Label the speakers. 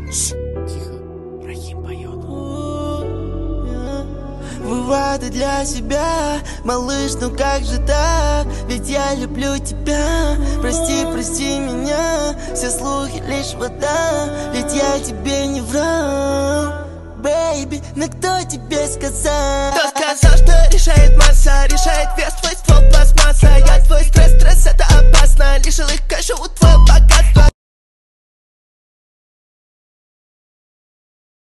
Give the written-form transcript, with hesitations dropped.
Speaker 1: Тихо, Рахим поет.
Speaker 2: Выводы для себя, малыш, ну как же так? Ведь я люблю тебя. Прости, прости меня, все слухи лишь вода. Ведь я тебе не врал, бэйби, но кто тебе сказал?
Speaker 3: Кто сказал, что решает масса? Решает вес, твой ствол пластмасса. Я твой стресс, это опасно. Лишил их кэша,